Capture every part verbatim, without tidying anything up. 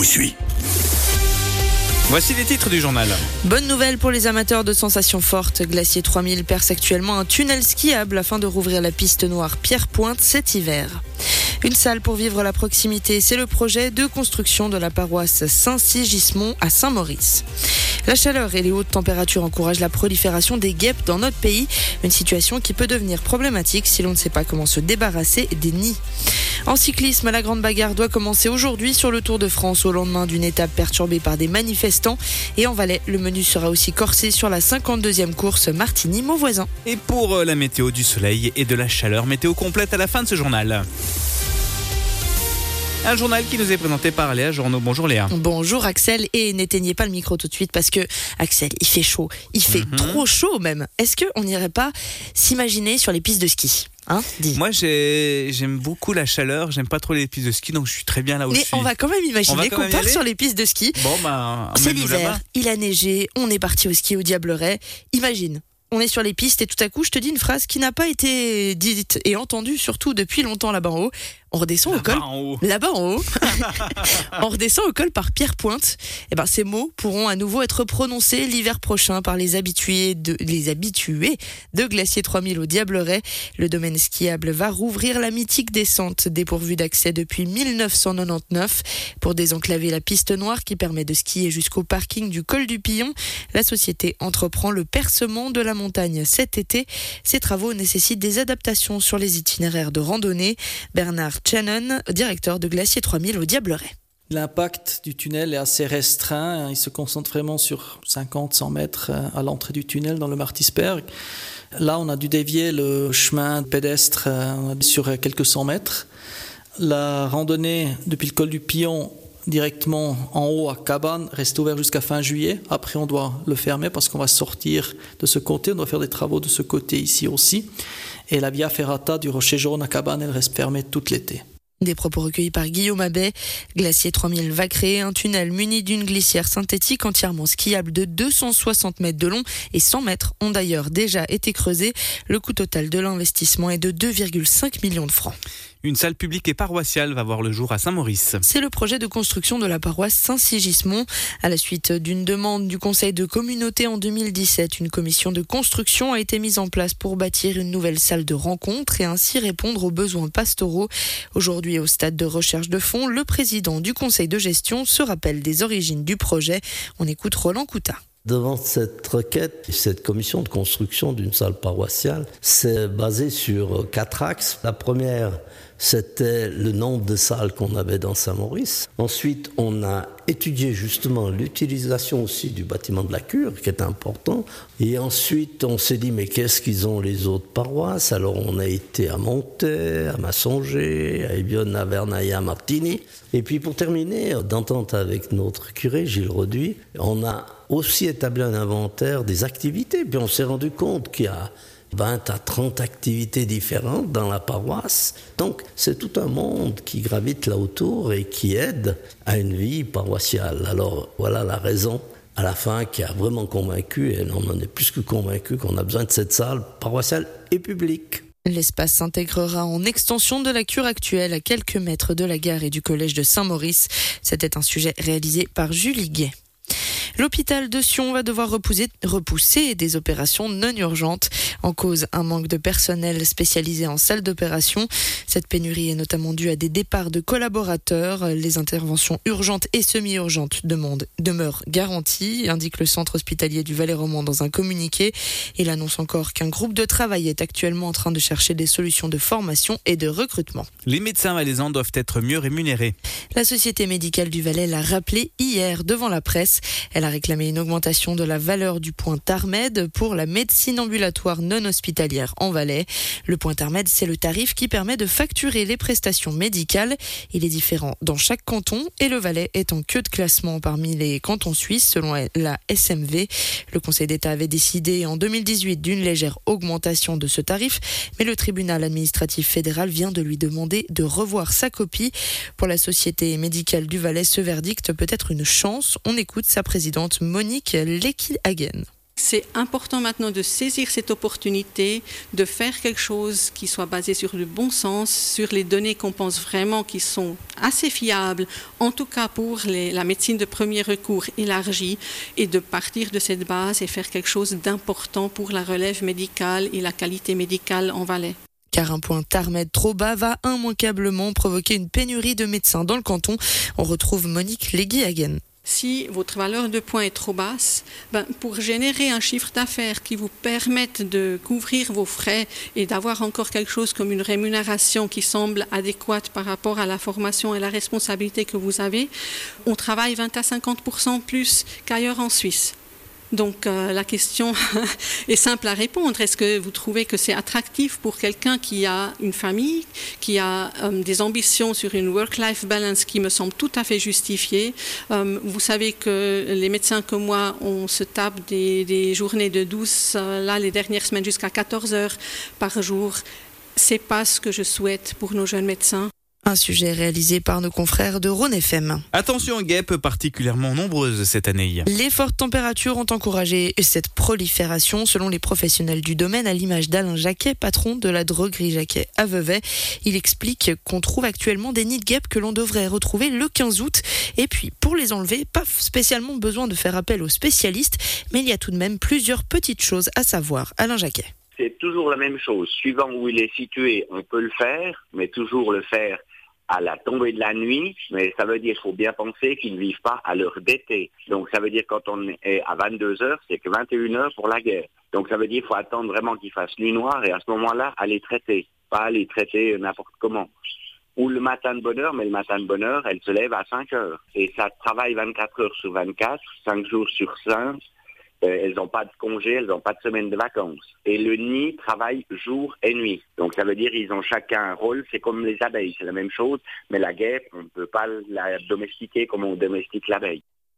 vous suis. Voici les titres du journal. Bonne nouvelle pour les amateurs de sensations fortes. Glacier trois mille perce actuellement un tunnel skiable afin de rouvrir la piste noire Pierre-Pointe cet hiver. Une salle pour vivre la proximité, c'est le projet de construction de la paroisse Saint-Sigismond à Saint-Maurice. La chaleur et les hautes températures encouragent la prolifération des guêpes dans notre pays, une situation qui peut devenir problématique si l'on ne sait pas comment se débarrasser des nids. En cyclisme, la grande bagarre doit commencer aujourd'hui sur le Tour de France au lendemain d'une étape perturbée par des manifestants. Et en Valais, le menu sera aussi corsé sur la cinquante-deuxième course Martigny-Montvoisin. Et pour la météo, du soleil et de la chaleur, météo complète à la fin de ce journal. Un journal qui nous est présenté par Léa Journeau. Bonjour Léa. Bonjour Axel, et n'éteignez pas le micro tout de suite parce que Axel, il fait chaud, il fait mm-hmm. trop chaud même. Est-ce qu'on n'irait pas s'imaginer sur les pistes de ski? Hein, dis. Moi j'ai, j'aime beaucoup la chaleur, j'aime pas trop les pistes de ski, donc je suis très bien là où Mais je suis. on va quand même imaginer qu'on part sur les pistes de ski. Bon bah, c'est l'hiver, il a neigé, on est parti au ski au Diableret. Imagine, on est sur les pistes et tout à coup je te dis une phrase qui n'a pas été dite et entendue surtout depuis longtemps là-bas en haut. On redescend là-bas au col. En haut. Là-bas en haut. On redescend au col par Pierre-Pointe. Et ben, ces mots pourront à nouveau être prononcés l'hiver prochain par les habitués de, les habitués de Glacier trois mille au Diableret. Le domaine skiable va rouvrir la mythique descente dépourvue d'accès depuis dix-neuf cent quatre-vingt-dix-neuf. Pour désenclaver la piste noire qui permet de skier jusqu'au parking du col du Pillon, la société entreprend le percement de la montagne cet été. Ces travaux nécessitent des adaptations sur les itinéraires de randonnée. Bernard Shannon, directeur de Glacier trois mille au Diableret. L'impact du tunnel est assez restreint. Il se concentre vraiment sur cinquante à cent mètres à l'entrée du tunnel dans le Martisberg. Là, on a dû dévier le chemin pédestre sur quelques cent mètres. La randonnée depuis le col du Pillon directement en haut à Cabane reste ouverte jusqu'à fin juillet. Après, on doit le fermer parce qu'on va sortir de ce côté. On doit faire des travaux de ce côté ici aussi. Et la Via Ferrata du Rocher Jaune à Cabane, elle reste fermée tout l'été. Des propos recueillis par Guillaume Abbé. Glacier trois mille va créer un tunnel muni d'une glissière synthétique entièrement skiable de deux cent soixante mètres de long et cent mètres ont d'ailleurs déjà été creusés. Le coût total de l'investissement est de deux virgule cinq millions de francs. Une salle publique et paroissiale va voir le jour à Saint-Maurice. C'est le projet de construction de la paroisse Saint-Sigismond. À la suite d'une demande du Conseil de communauté en deux mille dix-sept, une commission de construction a été mise en place pour bâtir une nouvelle salle de rencontre et ainsi répondre aux besoins pastoraux. Aujourd'hui, au stade de recherche de fonds, le président du Conseil de gestion se rappelle des origines du projet. On écoute Roland Coutat. Devant cette requête, cette commission de construction d'une salle paroissiale, c'est basé sur quatre axes. La première, c'était le nombre de salles qu'on avait dans Saint-Maurice. Ensuite, on a étudié justement l'utilisation aussi du bâtiment de la cure, qui est important. Et ensuite, on s'est dit, mais qu'est-ce qu'ils ont les autres paroisses? Alors, on a été à Montet, à Massonger, à Evian, à Verneuil, à Martigny. Et puis, pour terminer, d'entente avec notre curé, Gilles Roduit, on a aussi établi un inventaire des activités. Puis, on s'est rendu compte qu'il y a vingt à trente activités différentes dans la paroisse. Donc, c'est tout un monde qui gravite là autour et qui aide à une vie paroissiale. Alors, voilà la raison à la fin qui a vraiment convaincu, et on en est plus que convaincu, qu'on a besoin de cette salle paroissiale et publique. L'espace s'intégrera en extension de la cure actuelle à quelques mètres de la gare et du collège de Saint-Maurice. C'était un sujet réalisé par Julie Guet. L'hôpital de Sion va devoir repousser, repousser des opérations non urgentes. En cause, un manque de personnel spécialisé en salle d'opération. Cette pénurie est notamment due à des départs de collaborateurs. Les interventions urgentes et semi-urgentes demandent, demeurent garanties, indique le centre hospitalier du Valais-Romand dans un communiqué. Il annonce encore qu'un groupe de travail est actuellement en train de chercher des solutions de formation et de recrutement. Les médecins valaisans doivent être mieux rémunérés. La Société médicale du Valais l'a rappelé hier devant la presse. Elle a réclamé une augmentation de la valeur du point TARMED pour la médecine ambulatoire non hospitalière en Valais. Le point TARMED, c'est le tarif qui permet de facturer les prestations médicales. Il est différent dans chaque canton et le Valais est en queue de classement parmi les cantons suisses selon la S M V. Le Conseil d'État avait décidé en deux mille dix-huit d'une légère augmentation de ce tarif, mais le tribunal administratif fédéral vient de lui demander de revoir sa copie. Pour la Société médicale du Valais, ce verdict peut être une chance. On écoute sa présidente Monique Lecky-Hagen. C'est important maintenant de saisir cette opportunité, de faire quelque chose qui soit basé sur le bon sens, sur les données qu'on pense vraiment qui sont assez fiables, en tout cas pour les, la médecine de premier recours élargie, et de partir de cette base et faire quelque chose d'important pour la relève médicale et la qualité médicale en Valais. Car un point TARMED trop bas va immanquablement provoquer une pénurie de médecins dans le canton. On retrouve Monique Legui-Hagen. Si votre valeur de points est trop basse, ben pour générer un chiffre d'affaires qui vous permette de couvrir vos frais et d'avoir encore quelque chose comme une rémunération qui semble adéquate par rapport à la formation et la responsabilité que vous avez, on travaille vingt à cinquante pour cent plus qu'ailleurs en Suisse. Donc euh, la question est simple à répondre. Est-ce que vous trouvez que c'est attractif pour quelqu'un qui a une famille, qui a euh, des ambitions sur une work-life balance qui me semble tout à fait justifiée? euh, Vous savez que les médecins comme moi, on se tape des, des journées de douze, euh, là les dernières semaines jusqu'à quatorze heures par jour. C'est pas ce que je souhaite pour nos jeunes médecins. Un sujet réalisé par nos confrères de Rhône F M. Attention aux guêpes particulièrement nombreuses cette année. Les fortes températures ont encouragé cette prolifération selon les professionnels du domaine, à l'image d'Alain Jacquet, patron de la droguerie Jacquet à Vevey. Il explique qu'on trouve actuellement des nids de guêpes que l'on devrait retrouver le quinze août. Et puis, pour les enlever, pas spécialement besoin de faire appel aux spécialistes, mais il y a tout de même plusieurs petites choses à savoir. Alain Jacquet. C'est toujours la même chose. Suivant où il est situé, on peut le faire, mais toujours le faire à la tombée de la nuit, mais ça veut dire qu'il faut bien penser qu'ils ne vivent pas à l'heure d'été. Donc ça veut dire quand on est à vingt-deux heures, c'est que vingt et une heures pour la guerre. Donc ça veut dire qu'il faut attendre vraiment qu'il fasse nuit noire et à ce moment-là, aller traiter. Pas aller traiter n'importe comment. Ou le matin de bonne heure, mais le matin de bonne heure, elle se lève à cinq heures. Et ça travaille vingt-quatre heures sur vingt-quatre, cinq jours sur cinq. Elles n'ont pas de congé, elles n'ont pas de semaine de vacances. Et le nid travaille jour et nuit. Donc ça veut dire qu'ils ont chacun un rôle. C'est comme les abeilles, c'est la même chose. Mais la guêpe, on ne peut pas la domestiquer comme on domestique l'abeille.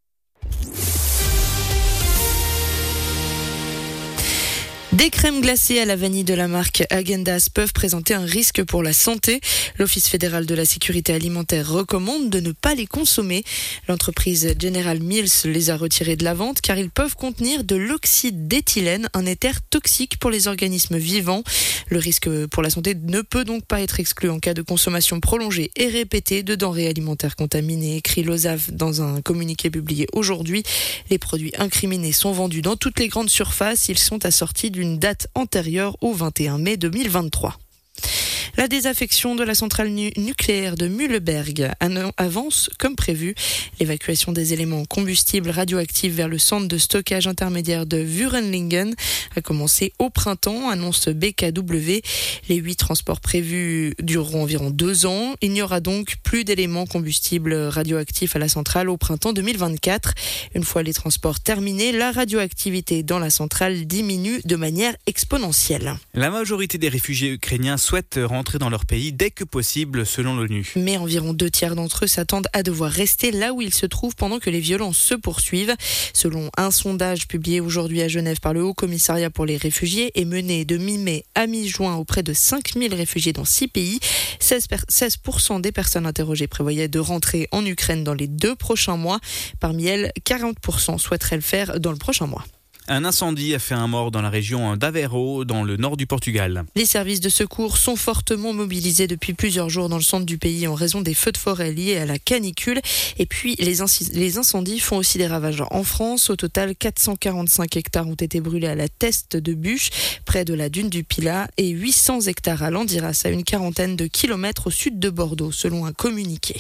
Des crèmes glacées à la vanille de la marque Häagen-Dazs peuvent présenter un risque pour la santé. L'Office fédéral de la sécurité alimentaire recommande de ne pas les consommer. L'entreprise General Mills les a retirés de la vente car ils peuvent contenir de l'oxyde d'éthylène, un éther toxique pour les organismes vivants. Le risque pour la santé ne peut donc pas être exclu en cas de consommation prolongée et répétée de denrées alimentaires contaminées, écrit l'O S A V dans un communiqué publié aujourd'hui. Les produits incriminés sont vendus dans toutes les grandes surfaces. Ils sont assortis d'une une date antérieure au vingt et un mai deux mille vingt-trois. La désaffection de la centrale nu- nucléaire de Mühleberg avance comme prévu. L'évacuation des éléments combustibles radioactifs vers le centre de stockage intermédiaire de Wurenlingen a commencé au printemps, annonce B K W. Les huit transports prévus dureront environ deux ans. Il n'y aura donc plus d'éléments combustibles radioactifs à la centrale au printemps deux mille vingt-quatre. Une fois les transports terminés, la radioactivité dans la centrale diminue de manière exponentielle. La majorité des réfugiés ukrainiens souhaitent rentrer dans leur pays dès que possible, selon l'ONU. Mais environ deux tiers d'entre eux s'attendent à devoir rester là où ils se trouvent pendant que les violences se poursuivent. Selon un sondage publié aujourd'hui à Genève par le Haut Commissariat pour les réfugiés et mené de mi-mai à mi-juin auprès de cinq mille réfugiés dans six pays, seize pour cent des personnes interrogées prévoyaient de rentrer en Ukraine dans les deux prochains mois. Parmi elles, quarante pour cent souhaiteraient le faire dans le prochain mois. Un incendie a fait un mort dans la région d'Aveiro, dans le nord du Portugal. Les services de secours sont fortement mobilisés depuis plusieurs jours dans le centre du pays en raison des feux de forêt liés à la canicule. Et puis, les, inc- les incendies font aussi des ravages en France. Au total, quatre cent quarante-cinq hectares ont été brûlés à la Teste de Bûche, près de la dune du Pilat, et huit cents hectares à Landiras, à une quarantaine de kilomètres au sud de Bordeaux, selon un communiqué.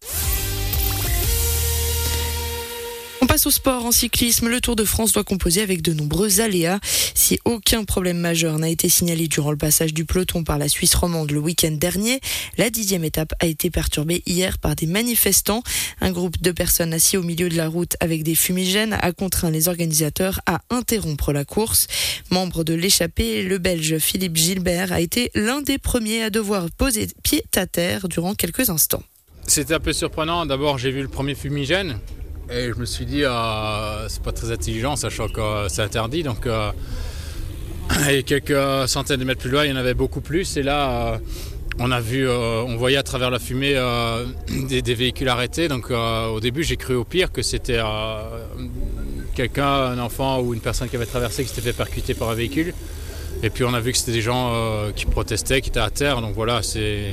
On passe au sport. En cyclisme, le Tour de France doit composer avec de nombreux aléas. Si aucun problème majeur n'a été signalé durant le passage du peloton par la Suisse romande le week-end dernier, la dixième étape a été perturbée hier par des manifestants. Un groupe de personnes assis au milieu de la route avec des fumigènes a contraint les organisateurs à interrompre la course. Membre de l'échappée, le Belge Philippe Gilbert a été l'un des premiers à devoir poser pied à terre durant quelques instants. C'était un peu surprenant. D'abord, j'ai vu le premier fumigène. Et je me suis dit, euh, c'est pas très intelligent, sachant que euh, c'est interdit. Donc, euh, et quelques centaines de mètres plus loin, il y en avait beaucoup plus. Et là, euh, on a vu, euh, on voyait à travers la fumée euh, des, des véhicules arrêtés. Donc, euh, au début, j'ai cru au pire que c'était euh, quelqu'un, un enfant ou une personne qui avait traversé qui s'était fait percuter par un véhicule. Et puis on a vu que c'était des gens euh, qui protestaient, qui étaient à terre. Donc voilà, c'est,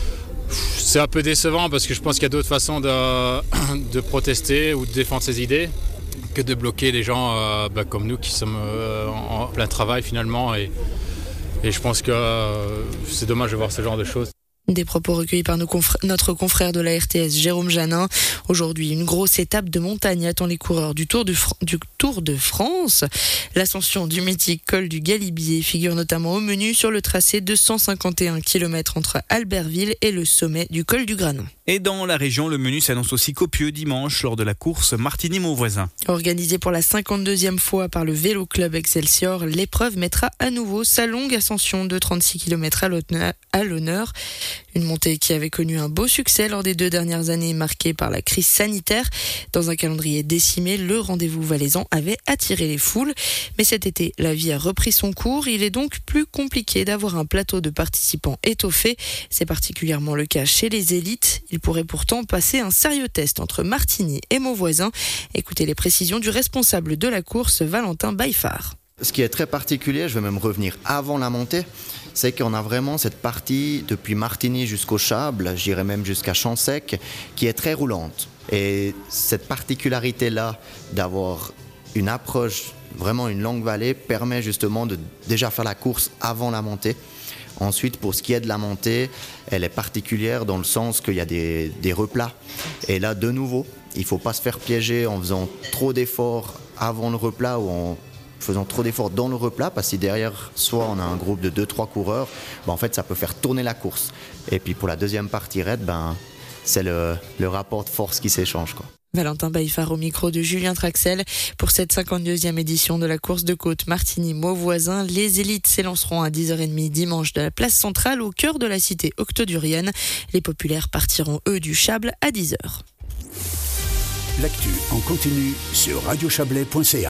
c'est un peu décevant parce que je pense qu'il y a d'autres façons de, de protester ou de défendre ses idées que de bloquer les gens euh, bah, comme nous qui sommes euh, en, en plein travail finalement. Et, et je pense que euh, c'est dommage de voir ce genre de choses. Des propos recueillis par nos confr- notre confrère de la R T S, Jérôme Janin. Aujourd'hui, une grosse étape de montagne attend les coureurs du Tour, du, Fr- du Tour de France. L'ascension du mythique col du Galibier figure notamment au menu sur le tracé de cent cinquante et un kilomètres entre Albertville et le sommet du col du Granon. Et dans la région, le menu s'annonce aussi copieux dimanche lors de la course Martigny-Mauvoisin. Organisée pour la cinquante-deuxième fois par le Vélo Club Excelsior, l'épreuve mettra à nouveau sa longue ascension de trente-six kilomètres à l'honneur. Une montée qui avait connu un beau succès lors des deux dernières années marquées par la crise sanitaire. Dans un calendrier décimé, le rendez-vous valaisan avait attiré les foules. Mais cet été, la vie a repris son cours. Il est donc plus compliqué d'avoir un plateau de participants étoffé. C'est particulièrement le cas chez les élites. Il pourrait pourtant passer un sérieux test entre Martigny et Mauvoisin. Écoutez les précisions du responsable de la course, Valentin Baillefard. Ce qui est très particulier, je vais même revenir avant la montée, c'est qu'on a vraiment cette partie depuis Martigny jusqu'au Chable, j'irais même jusqu'à Champsec, qui est très roulante. Et cette particularité-là d'avoir une approche, vraiment une longue vallée, permet justement de déjà faire la course avant la montée. Ensuite, pour ce qui est de la montée, elle est particulière dans le sens qu'il y a des, des replats. Et là, de nouveau, il ne faut pas se faire piéger en faisant trop d'efforts avant le replat ou en faisant trop d'efforts dans le replat, parce que si derrière soit on a un groupe de deux trois coureurs, ben en fait ça peut faire tourner la course. Et puis pour la deuxième partie raide, ben, c'est le, le rapport de force qui s'échange, quoi. Valentin Baillefard au micro de Julien Traxel. Pour cette cinquante-deuxième édition de la course de côte Martigny-Mauvoisin, les élites s'élanceront à dix heures trente dimanche de la place centrale au cœur de la cité octodurienne. Les populaires partiront eux du Chable à dix heures. L'actu en continu sur radio chablais point c a.